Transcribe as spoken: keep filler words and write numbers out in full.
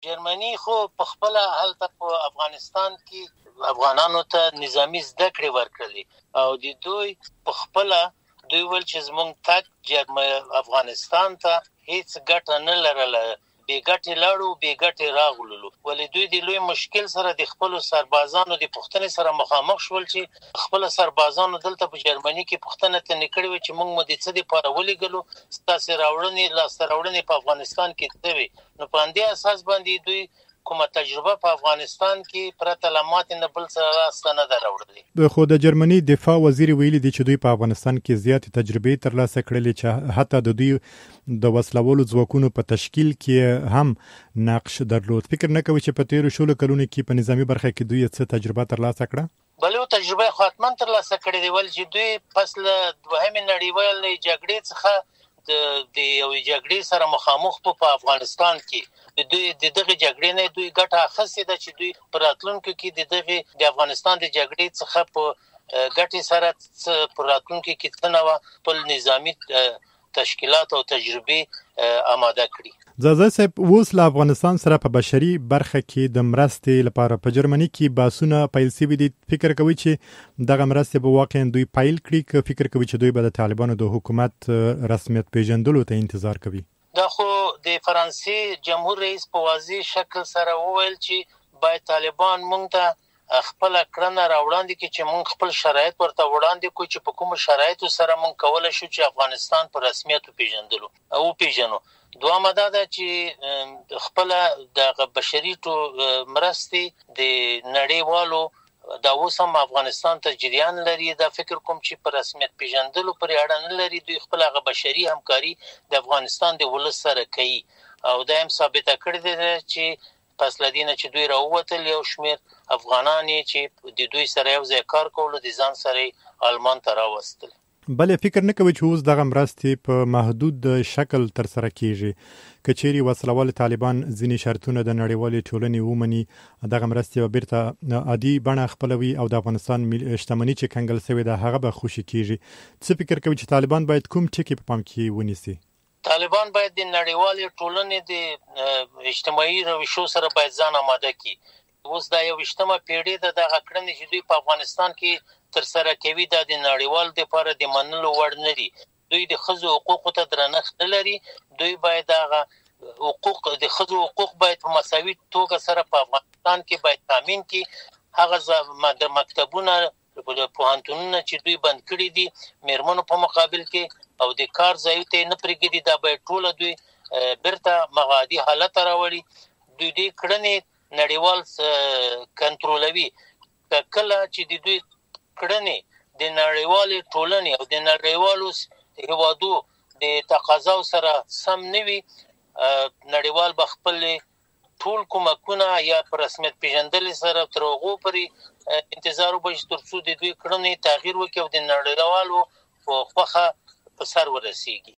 جرمني خو په خپل هلته په افغانستان کې افغانانو ته نظامی زده کړې ورکړلې او د دوی په خپل دوی ول چې زمونږ تک جرمن افغانستان ته هیڅ ګټه نه لرله، بې ګټې لاړو بې ګټې راغللو. ولې دوی د لوی مشکل سره د خپل سربازانو د پوښتنې سره مخامخ شول چې خپل سربازانو دلته په جرمني کې پوښتنه تنې کړې وه چې موږ مو د څه دپاره ولېږلو، ستاسې راوړنې لاسته راوړنې په افغانستان کې څه وې. نو په همدې اساس باندې دوی کومه تجربه په افغانستان کې پرته له ماتې نه بل څه لاسته نه ده راوړلې. خو د جرمني دفاع وزیر ویلي دی چې دوی په افغانستان کې زیاتې تجربې ترلاسه کړلې چې حتی د دوی د وسلوالو ځواکونو په تشکیل کې هم نقش درلود. فکر نه کوي چې په تیرو شلو کلونو کې په نظامی برخه کې دوی څه تجربه ترلاسه کړه؟ بله تجربه خو حتما ترلاسه کړې دی، ولې چې دوی پس له دوهمې نړیوالې جګړې څخه د د یو جګړې سره مخامخ په افغانستان کې د دوی د دغه جګړې نه دوی ګټه اخیستې ده چې دوی په راتلونکي کې د دغه د افغانستان د جګړې څخه په ګټې سره په راتلونکي کې څه نوع خپل نظامي تشکیلات او تجربې آماده کړي. زازا صاحب، اوس له افغانستان سره په بشري برخه کې د مرستې لپاره په جرمني کې بحثونه پیل شوي دي. فکر کوي چې دغه مرستې به واقعا دوی پیل کړي که فکر کوي چې دوی به د طالبانو د حکومت رسمیت پیژندلو ته انتظار کوي؟ دا خو د فرانسې جمهور رئیس په واضح شکل سره وویل چې باید طالبان مونږ ته خپل کړنه راوړاندې کړي چې مونږ خپل شرایط ورته وړاندې کړو چې په کوم شرایطو سره مونږ کولی شو چې افغانستان په رسمیت وپېژندلو او وپېژنو. دوامه دا ده چې خپل د بشري مرستې د نړیوالو دا اوس هم افغانستان ته جریان لري. دا فکر کوم چې په رسمیت پیژندلو پورې اړه نه لري. دوی خپل هغه بشري همکاري د افغانستان د ولس سره کوي او دا هم ثابته کړې ده چې پس له دې نه چې دوی راووتل یو شمېر افغانان چې د دوی سره یو ځای کار کولو د ځان سره آلمان ته راوستل. بلې فکر نه کوي چې اوس دغه مرستې په محدود شکل ترسره کیږي؟ که چیرې وسلوال طالبان ځینې شرطونه د نړیوالې ټولنې ومني، دغه مرستې به بیرته عادي بڼه خپلوي او د افغانستان شتمني چې کنګل شوې ده هغه به خوشي کیږي. څه فکر کوي چې طالبان باید کوم ټکي په پام کې ونیسي؟ طالبان باید د نړیوالې ټولنې د اجتماعي روشو سره باید ځان آماده کړي. اوس دا یو ویشتمه پیړۍ ده، دغه کړنې چې دوی په افغانستان کې ترسره کوي دا د نړیوالو دپاره د منلو وړ نه دي. دوی د ښځو حقوقو ته درنښت نه لري. دوی باید هغه حقوق د ښځو حقوق باید په مساوي توګه سره په افغانستان کې باید تامین کړي. هغه د مکتبونه پوهنتونونه چې دوی بند کړي دي میرمنو په مقابل کې او د کار ځایو ته نه پرېږدي، دا باید ټوله دوی بیرته مغادي حالت ته راوړي. دوی دې کړنې نړیوال کنټرولوي. کله چې د دوی کړنې د نړیوالې ټولنې او د نړیوالو هیوادو د تقاضاو سره سم نه وي، نړیوال به خپل ټول کومکونه یا په رسمیت پیژندلې سره تر هغو پورې انتظار وباسي تر څو د دوی کړنې تغییر وکړي او د نړیوالو په خوښه په سر ورسیږي.